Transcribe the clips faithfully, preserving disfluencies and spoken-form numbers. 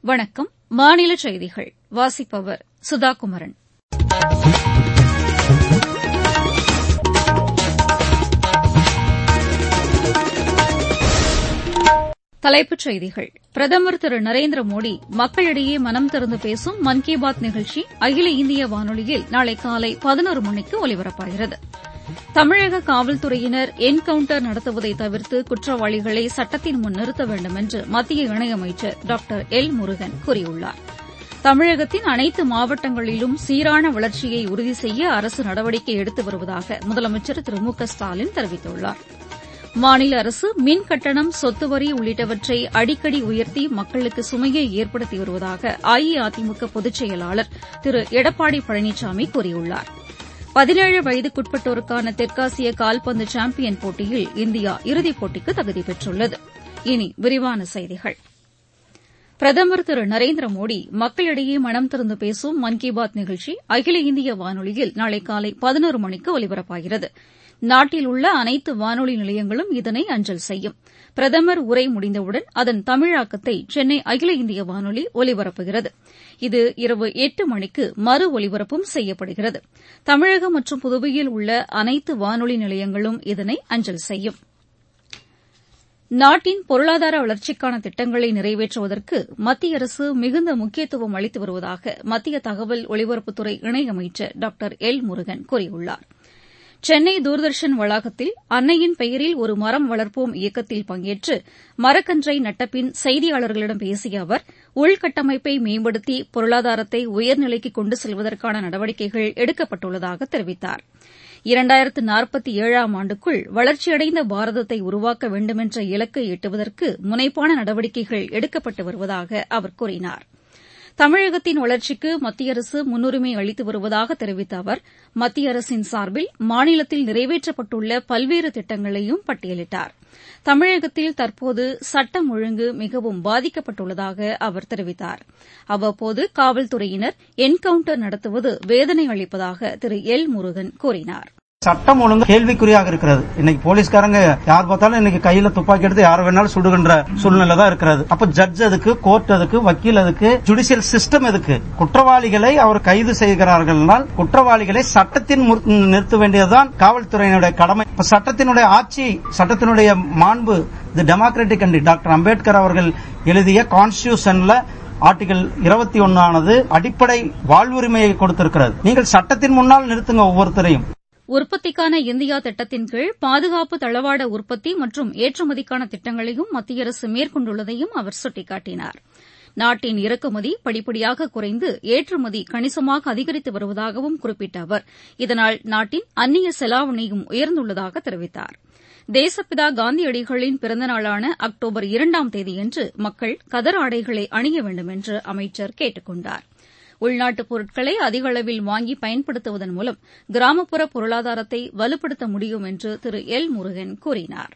வணக்கம். மாநில செய்திகள் வாசிப்பவர் சுதாகுமரன். தலைப்புச் செய்திகள். பிரதமர் திரு நரேந்திர மோடி மக்களிடையே மனம் திறந்து பேசும் மன் கி பாத் நிகழ்ச்சி அகில இந்திய வானொலியில் நாளை காலை பதினொரு மணிக்கு ஒலிபரப்பாகிறது. தமிழக காவல்துறையினர் என்கவுண்டர் நடத்துவதை தவிர்த்து குற்றவாளிகளை சட்டத்தின் முன் நிறுத்த வேண்டும் என்று மத்திய இணையமைச்சர் டாக்டர் எல் முருகன் கூறியுள்ளார். தமிழகத்தின் அனைத்து மாவட்டங்களிலும் சீரான வளர்ச்சியை உறுதி செய்ய அரசு நடவடிக்கை எடுத்து வருவதாக முதலமைச்சர் திரு மு க ஸ்டாலின் தெரிவித்துள்ளார். மாநில அரசு மின் கட்டணம், சொத்து வரி உள்ளிட்டவற்றை அடிக்கடி உயர்த்தி மக்களுக்கு சுமையை ஏற்படுத்தி வருவதாக அஇஅதிமுக பொதுச் செயலாளர் திரு எடப்பாடி பழனிசாமி கூறியுள்ளார். பதினேழு வயதுக்குட்பட்டோருக்கான தெற்காசிய கால்பந்து சாம்பியன் போட்டியில் இந்தியா இறுதிப் போட்டிக்கு தகுதி பெற்றுள்ளது. இனி விரிவான செய்திகள். பிரதமர் திரு நரேந்திர மோடி மக்களிடையே மனம் திறந்து பேசும் மன் கி பாத் நிகழ்ச்சி அகில இந்திய வானொலியில் நாளை காலை பதினொரு மணிக்கு ஒலிபரப்பாகிறது. நாட்டில் உள்ள அனைத்து வானொலி நிலையங்களும் இதனை அஞ்சல் செய்யும். பிரதமர் உரை முடிந்தவுடன் அதன் தமிழாக்கத்தை சென்னை அகில இந்திய வானொலி ஒலிபரப்புகிறது. இது இரவு எட்டு மணிக்கு மறு ஒலிபரப்பும் செய்யப்படுகிறது. தமிழகம் மற்றும் புதுவையில் உள்ள அனைத்து வானொலி நிலையங்களும் இதனை அஞ்சல் செய்யும். நாட்டின் பொருளாதார வளர்ச்சிக்கான திட்டங்களை நிறைவேற்றுவதற்கு மத்திய அரசு மிகுந்த முக்கியத்துவம் அளித்து வருவதாக மத்திய தகவல் ஒலிபரப்புத்துறை இணையமைச்சர் டாக்டர் எல் முருகன் கூறியுள்ளார். சென்னை தூர்தர்ஷன் வளாகத்தில் அன்னையின் பெயரில் ஒரு மரம் வளர்ப்போம் இயக்கத்தில் பங்கேற்று மரக்கன்றை நட்டபின் செய்தியாளர்களிடம் பேசிய அவர், உள்கட்டமைப்பை மேம்படுத்தி பொருளாதாரத்தை உயர்நிலைக்கு கொண்டு செல்வதற்கான நடவடிக்கைகள் எடுக்கப்பட்டுள்ளதாக தெரிவித்தார். இரண்டாயிரத்து நாற்பத்தி ஏழாம் ஆண்டுக்குள் வளர்ச்சியடைந்த பாரதத்தை உருவாக்க வேண்டுமென்ற இலக்கை எட்டுவதற்கு முனைப்பான நடவடிக்கைகள் எடுக்கப்பட்டு வருவதாக அவர் கூறினார். தமிழகத்தின் வளர்ச்சிக்கு மத்திய அரசு முன்னுரிமை அளித்து வருவதாக தெரிவித்த அவர், மத்திய அரசின் சார்பில் மாநிலத்தில் நிறைவேற்றப்பட்டுள்ள பல்வேறு திட்டங்களையும் பட்டியலிட்டார். தமிழகத்தில் தற்போது சட்டம் ஒழுங்கு மிகவும் பாதிக்கப்பட்டுள்ளதாக அவர் தெரிவித்தார். அவ்வப்போது காவல்துறையினர் என்கவுண்டர் நடத்துவது வேதனை அளிப்பதாக திரு எல் முருகன் கூறினார். சட்டம் ஒழுங்கு கேள்விக்குறியாக இருக்கிறது. இன்னைக்கு போலீஸ்காரங்க யார் பார்த்தாலும் இன்னைக்கு கையில துப்பாக்கி எடுத்து யார் வேணாலும் சுடுகின்ற சூழ்நிலை தான் இருக்கிறது. அப்ப ஜட்ஜ் எதுக்கு, கோர்ட் எதுக்கு, வக்கீல் எதுக்கு, ஜுடிஷியல் சிஸ்டம் எதுக்கு? குற்றவாளிகளை அவர் கைது செய்கிறார்கள், குற்றவாளிகளை சட்டத்தின் நிறுத்த வேண்டியதுதான் காவல்துறையினுடைய கடமை. இப்ப சட்டத்தினுடைய ஆட்சி, சட்டத்தினுடைய மாண்பு, the democratic and doctor Ambedkar அவர்கள் எழுதிய கான்ஸ்டிடியூஷன்ல ஆர்டிகல் இருபத்தி ஒன்னானது அடிப்படை வாழ்வுரிமையை கொடுத்திருக்கிறது. நீங்கள் சட்டத்தின் முன்னால் நிறுத்துங்க ஒவ்வொருத்தரையும். உற்பத்திக்கான இந்தியா திட்டத்தின் கீழ் பாதுகாப்பு தளவாட உற்பத்தி மற்றும் ஏற்றுமதிக்கான திட்டங்களையும் மத்திய அரசு மேற்கொண்டுள்ளதையும் அவர் சுட்டிக்காட்டினார். நாட்டின் இறக்குமதி படிப்படியாக குறைந்து ஏற்றுமதி கணிசமாக அதிகரித்து வருவதாகவும் குறிப்பிட்ட அவர், இதனால் நாட்டின் அந்நிய செலாவணியும் உயர்ந்துள்ளதாக தெரிவித்தார். தேசப்பிதா காந்தியடிகளின் பிறந்தநாளான அக்டோபர் இரண்டாம் தேதியன்று மக்கள் கதர் ஆடைகளை அணிய வேண்டும் என்று அமைச்சர் கேட்டுக் கொண்டார். உள்நாட்டுப் பொருட்களை அதிக அளவில் வாங்கி பயன்படுத்துவதன் மூலம் கிராமப்புற பொருளாதாரத்தை வலுப்படுத்த முடியும் என்று திரு எல் முருகன் கூறினார்.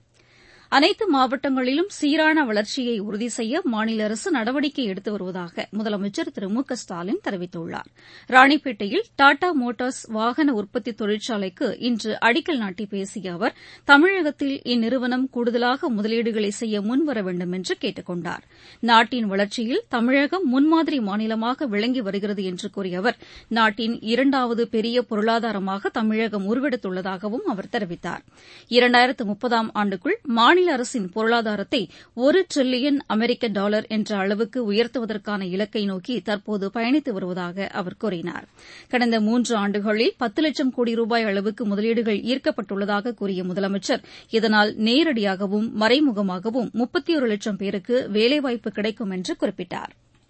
அனைத்து மாவட்டங்களிலும் சீரான வளர்ச்சியை உறுதி செய்ய மாநில அரசு நடவடிக்கை எடுத்து வருவதாக முதலமைச்சர் திரு மு க ஸ்டாலின் தெரிவித்துள்ளார். ராணிப்பேட்டையில் டாடா மோட்டார்ஸ் வாகன உற்பத்தி தொழிற்சாலைக்கு இன்று அடிக்கல் நாட்டி பேசிய அவர், தமிழகத்தில் இந்நிறுவனம் கூடுதலாக முதலீடுகளை செய்ய முன்வர வேண்டும் என்று கேட்டுக் கொண்டார். நாட்டின் வளர்ச்சியில் தமிழகம் முன்மாதிரி மாநிலமாக விளங்கி வருகிறது என்று கூறிய அவர், நாட்டின் இரண்டாவது பெரிய பொருளாதாரமாக தமிழகம் உருவெடுத்துள்ளதாகவும் அவர் தெரிவித்தார். இரண்டாயிரத்து முப்பதாம் ஆண்டுக்குள் மாநில அரசின் பொருளாதாரத்தை ஒரு டிரில்லியன் அமெரிக்க டாலர் என்ற அளவுக்கு உயர்த்துவதற்கான இலக்கை நோக்கி தற்போது பயணித்து வருவதாக அவர் கூறினார். கடந்த மூன்று ஆண்டுகளில் பத்து லட்சம் கோடி ரூபாய் அளவுக்கு முதலீடுகள் ஈர்க்கப்பட்டுள்ளதாக கூறிய முதலமைச்சர், இதனால் நேரடியாகவும் மறைமுகமாகவும் முப்பத்தி ஒரு லட்சம் பேருக்கு வேலைவாய்ப்பு கிடைக்கும் என்று குறிப்பிட்டார்.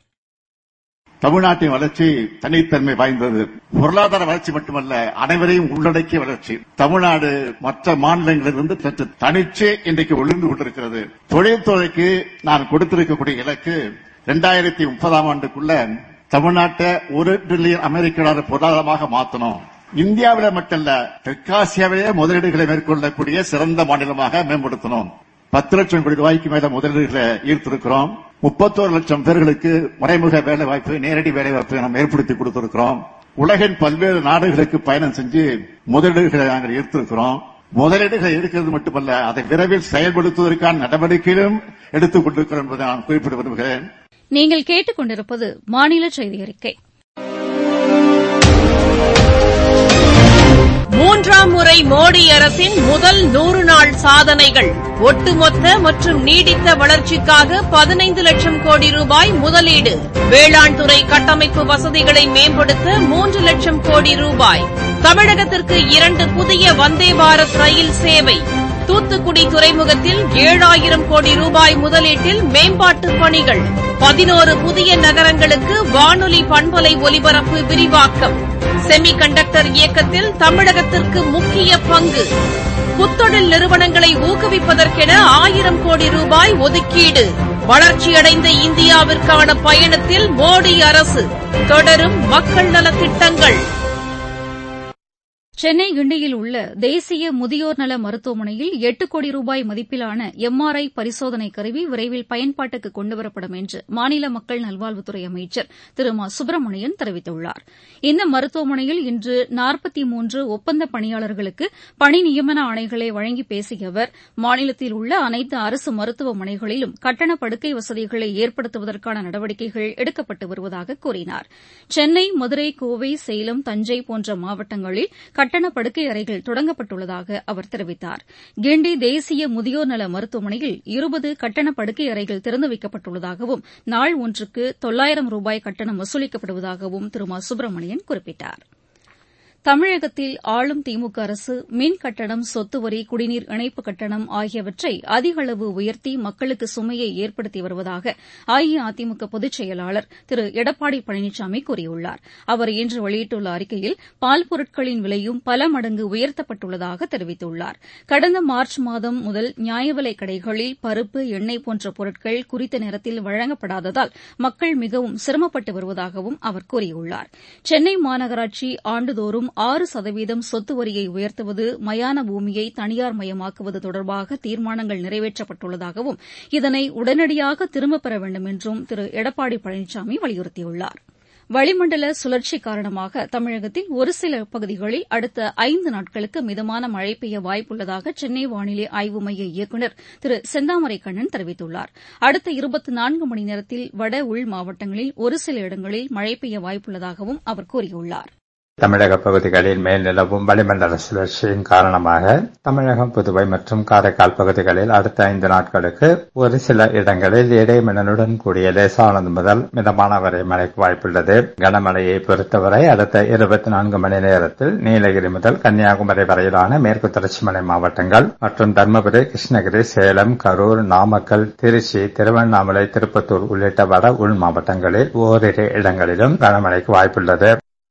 தமிழ்நாட்டின் வளர்ச்சி தனித்தன்மை வாய்ந்தது. பொருளாதார வளர்ச்சி மட்டுமல்ல, அனைவரையும் உள்ளடக்கிய வளர்ச்சி. தமிழ்நாடு மற்ற மாநிலங்களிலிருந்து சற்று தனிச்சே இன்றைக்கு ஒளிர்ந்து கொண்டிருக்கிறது. தொழில்துறைக்கு நான் கொடுத்திருக்கக்கூடிய இலக்கு இரண்டாயிரத்தி முப்பதாம் ஆண்டுக்குள்ள தமிழ்நாட்டை ஒரு டிரில்லியன் அமெரிக்க டாலர் பொருளாதாரமாக மாற்றணும். இந்தியாவில மட்டுமல்ல, தெற்காசியாவிலேயே முதலீடுகளை மேற்கொள்ளக்கூடிய சிறந்த மாநிலமாக மேம்படுத்தணும். பத்து லட்சம் கோடி ரூபாய்க்கு மேல முதலீடுகளை ஈர்த்திருக்கிறோம். முப்பத்தோரு லட்சம் பேர்களுக்கு மறைமுக வேலைவாய்ப்பு, நேரடி வேலைவாய்ப்பு நாம் ஏற்படுத்தி கொடுத்திருக்கிறோம். உலகின் பல்வேறு நாடுகளுக்கு பயணம் செஞ்சு முதலீடுகளை நாங்கள் ஈர்த்திருக்கிறோம். முதலீடுகளை எடுக்கிறது மட்டுமல்ல, அதை விரைவில் செயல்படுத்துவதற்கான நடவடிக்கைகளும் எடுத்துக் கொண்டிருக்கிறோம் என்பதை நான் குறிப்பிட விரும்புகிறேன். நீங்கள் கேட்டுக் கொண்டிருப்பது மாநில செய்தி அறிக்கை. மூன்றாம் முறை மோடி அரசின் முதல் நூறு நாள் சாதனைகள். ஒட்டுமொத்த மற்றும் நீடித்த வளர்ச்சிக்காக பதினைந்து லட்சம் கோடி ரூபாய் முதலீடு. வேளாண் துறை கட்டமைப்பு வசதிகளை மேம்படுத்த மூன்று லட்சம் கோடி ரூபாய். தமிழகத்திற்கு இரண்டு புதிய வந்தே பாரத் ரயில் சேவை. தூத்துக்குடி துறைமுகத்தில் ஏழாயிரம் கோடி ரூபாய் முதலீட்டில் மேம்பாட்டுப் பணிகள். பதினோரு புதிய நகரங்களுக்கு வானொலி பண்பலை ஒலிபரப்பு விரிவாக்கம். செமி கண்டக்டர் இயக்கத்தில் தமிழகத்திற்கு முக்கிய பங்கு. புத்தொழில் நிறுவனங்களை ஊக்குவிப்பதற்கென ஆயிரம் கோடி ரூபாய் ஒதுக்கீடு. வளர்ச்சியடைந்த இந்தியாவிற்கான பயணத்தில் மோடி அரசு. தொடரும் மக்கள் நலத் திட்டங்கள். சென்னை கிண்டியில் உள்ள தேசிய முதியோர் நல மருத்துவமனையில் எட்டு கோடி ரூபாய் மதிப்பிலான எம்ஆர்ஐ பரிசோதனை கருவி விரைவில் பயன்பாட்டுக்கு கொண்டுவரப்படும் என்று மாநில மக்கள் நல்வாழ்வுத்துறை அமைச்சர் திரு மா சுப்பிரமணியன் தெரிவித்துள்ளார். இந்த மருத்துவமனையில் இன்று நாற்பத்தி மூன்று ஒப்பந்த பணியாளர்களுக்கு பணி நியமன ஆணைகளை வழங்கி பேசிய அவர், மாநிலத்தில் உள்ள அனைத்து அரசு மருத்துவமனைகளிலும் கட்டண படுக்கை வசதிகளை ஏற்படுத்துவதற்கான நடவடிக்கைகள் எடுக்கப்பட்டு வருவதாக கூறினார். சென்னை, மதுரை, கோவை, சேலம், தஞ்சை போன்ற மாவட்டங்களில் கட்டண படுக்கை அறைகள் தொடங்கப்பட்டுள்ளதாக அவர் தெரிவித்தார். கிண்டி தேசிய முதியோர் நல மருத்துவமனையில் இருபது கட்டண படுக்கை அறைகள் திறந்து வைக்கப்பட்டுள்ளதாகவும் நாள் ஒன்றுக்கு தொள்ளாயிரம் ரூபாய் கட்டணம் வசூலிக்கப்படுவதாகவும் திரு மா சுப்பிரமணியன் குறிப்பிட்டார். தமிழகத்தில் ஆளும் திமுக அரசு மின் கட்டணம், சொத்து வரி, குடிநீர் இணைப்பு கட்டணம் ஆகியவற்றை அதிக அளவு உயர்த்தி மக்களுக்கு சுமையை ஏற்படுத்தி வருவதாக அஇஅதிமுக பொதுச் செயலாளர் திரு எடப்பாடி பழனிசாமி கூறியுள்ளார். அவர் இன்று வெளியிட்டுள்ள அறிக்கையில் பால் பொருட்களின் விலையும் பல மடங்கு உயர்த்தப்பட்டுள்ளதாக தெரிவித்துள்ளார். கடந்த மார்ச் மாதம் முதல் நியாயவிலைக் கடைகளில் பருப்பு, எண்ணெய் போன்ற பொருட்கள் குறித்த நேரத்தில் வழங்கப்படாததால் மக்கள் மிகவும் சிரமப்பட்டு வருவதாகவும் அவர் கூறியுள்ளார். சென்னை மாநகராட்சி ஆண்டுதோறும் ஆறு சதவீதம் சொத்து வரியை உயர்த்துவது, மயான பூமியை தனியார் மயமாக்குவது தொடர்பாக தீர்மானங்கள் நிறைவேற்றப்பட்டுள்ளதாகவும் இதனை உடனடியாக திரும்பப் பெற வேண்டும் என்றும் திரு எடப்பாடி பழனிசாமி வலியுறுத்தியுள்ளார். வளிமண்டல சுழற்சி காரணமாக தமிழகத்தில் ஒரு சில பகுதிகளில் அடுத்த ஐந்து நாட்களுக்கு மிதமான மழை பெய்ய வாய்ப்புள்ளதாக சென்னை வானிலை ஆய்வு மைய இயக்குநர் திரு செந்தாமரை கண்ணன் தெரிவித்துள்ளார். அடுத்த இருபத்தி நான்கு மணி நேரத்தில் வட உள் மாவட்டங்களில் ஒரு சில இடங்களில் மழை பெய்ய வாய்ப்புள்ளதாகவும் அவர் கூறியுள்ளார். தமிழக பகுதிகளில் மேல் நிலவும் வளிமண்டல சுழற்சியின் காரணமாக தமிழகம், புதுவை மற்றும் காரைக்கால் பகுதிகளில் அடுத்த ஐந்து நாட்களுக்கு ஒரு சில இடங்களில் இடைமின்னலுடன் கூடிய லேசானது முதல் மிதமான வரை மழைக்கு வாய்ப்புள்ளது. கனமழையை பொறுத்தவரை அடுத்த இருபத்தி நான்கு மணி நேரத்தில் நீலகிரி முதல் கன்னியாகுமரி வரையிலான மேற்கு தொடர்ச்சி மலை மாவட்டங்கள் மற்றும் தருமபுரி, கிருஷ்ணகிரி, சேலம், கரூர், நாமக்கல், திருச்சி, திருவண்ணாமலை, திருப்பத்தூர் உள்ளிட்ட வட உள் மாவட்டங்களில் ஓரிரு இடங்களிலும் கனமழைக்கு வாய்ப்புள்ளது.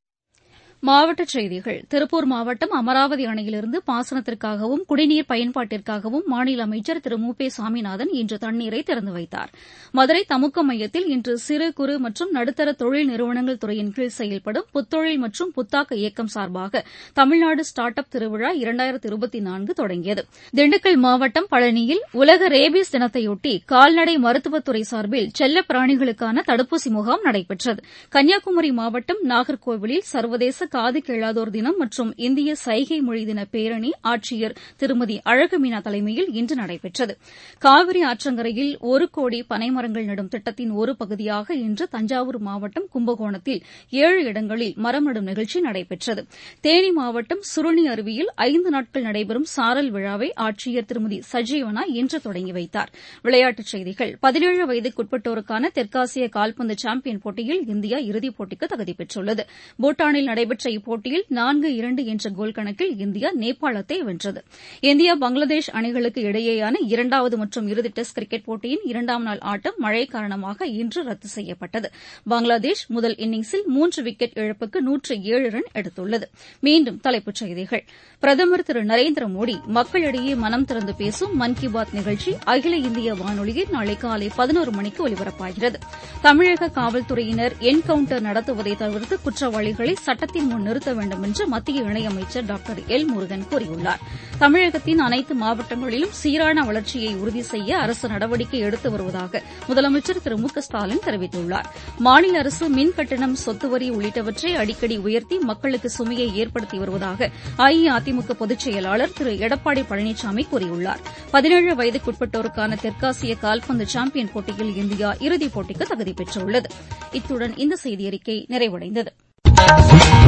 மாவட்டச் செய்திகள். திருப்பூர் மாவட்டம் அமராவதி அணையிலிருந்து பாசனத்திற்காகவும் குடிநீர் பயன்பாட்டிற்காகவும் மாநில அமைச்சர் திரு மு பே சாமிநாதன் இன்று தண்ணீரை திறந்து வைத்தார். மதுரை தமுக்க மையத்தில் இன்று சிறு குறு மற்றும் நடுத்தர தொழில் நிறுவனங்கள் துறையின் கீழ் செயல்படும் புத்தொழில் மற்றும் புத்தாக்க இயக்கம் சார்பாக தமிழ்நாடு ஸ்டார்ட் அப் திருவிழா இரண்டாயிரத்து இருபத்தி நான்கு தொடங்கியது. திண்டுக்கல் மாவட்டம் பழனியில் உலக ரேபீஸ் தினத்தையொட்டி கால்நடை மருத்துவத்துறை சார்பில் செல்லப் பிராணிகளுக்கான தடுப்பூசி முகாம் நடைபெற்றது. கன்னியாகுமரி மாவட்டம் நாகர்கோவிலில் சர்வதேச காது கேளாதோர் தினம் மற்றும் இந்திய சைகை மொழி தின பேரணி ஆட்சியர் திருமதி அழகுமீனா தலைமையில் இன்று நடைபெற்றது. காவிரி ஆற்றங்கரையில் ஒரு கோடி பனைமரங்கள் நடும் திட்டத்தின் ஒரு பகுதியாக இன்று தஞ்சாவூர் மாவட்டம் கும்பகோணத்தில் ஏழு இடங்களில் மரம் நடும் நிகழ்ச்சி நடைபெற்றது. தேனி மாவட்டம் சுருளி அருவியில் ஐந்து நாட்கள் நடைபெறும் சாரல் விழாவை ஆட்சியர் திருமதி சஜீவனா இன்று தொடங்கி வைத்தார். விளையாட்டுச் செய்திகள். பதினேழு வயதுக்குட்பட்டோருக்கான தெற்காசிய கால்பந்து சாம்பியன் போட்டியில் இந்தியா இறுதிப் போட்டிக்கு தகுதி பெற்றுள்ளது. பூட்டானில் நடைபெற்ற இப்போட்டியில் நான்கு இரண்டு என்ற கோல் கணக்கில் இந்தியா நேபாளத்தை வென்றது. இந்தியா பங்களாதேஷ் அணிகளுக்கு இடையேயான இரண்டாவது மற்றும் இறுதி டெஸ்ட் கிரிக்கெட் போட்டியின் இரண்டாம் நாள் ஆட்டம் மழை காரணமாக இன்று ரத்து செய்யப்பட்டது. பங்களாதேஷ் முதல் இன்னிங்ஸில் மூன்று விக்கெட் இழப்புக்கு நூற்று ஏழு ரன் எடுத்துள்ளது. மீண்டும் தலைப்புச் செய்திகள். பிரதமர் திரு நரேந்திர மோடி மக்களிடையே மனம் திறந்து பேசும் மன் கி பாத் நிகழ்ச்சி அகில இந்திய வானொலியில் நாளை காலை பதினோரு மணிக்கு ஒலிபரப்பாகிறது. தமிழக காவல்துறையினர் என்கவுண்டர் நடத்துவதை தவிர்த்து குற்றவாளிகளை சட்டத்தின் மனதின் முன் நிறுத்த வேண்டும் என்று மத்திய இணையமைச்சர் டாக்டர் எல் முருகன் கூறியுள்ளார். தமிழகத்தின் அனைத்து மாவட்டங்களிலும் சீரான வளர்ச்சியை உறுதி செய்ய அரசு நடவடிக்கை எடுத்து வருவதாக முதலமைச்சர் திரு மு க ஸ்டாலின் தெரிவித்துள்ளார். மாநில அரசு மின் கட்டணம், சொத்து வரி உள்ளிட்டவற்றை அடிக்கடி உயர்த்தி மக்களுக்கு சுமையை ஏற்படுத்தி வருவதாக அஇஅதிமுக பொதுச் செயலாளர் திரு எடப்பாடி பழனிசாமி கூறியுள்ளார். பதினேழு வயதுக்குட்பட்டோருக்கான தெற்காசிய கால்பந்து சாம்பியன் போட்டியில் இந்தியா இறுதிப் போட்டிக்கு தகுதி பெற்றுள்ளது. இத்துடன் இந்த செய்தியறிக்கை நிறைவடைந்தது.